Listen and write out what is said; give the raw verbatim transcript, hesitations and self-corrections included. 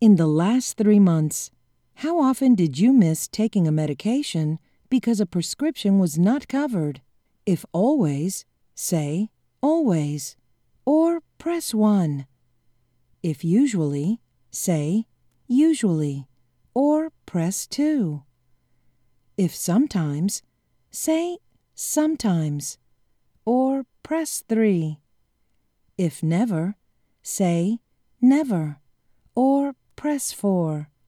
In the last three months, how often did you miss taking a medication because a prescription was not covered? If always, say always, or press one. If usually, say usually, or press two. If sometimes, say sometimes, or press three. If never, say never, or press four.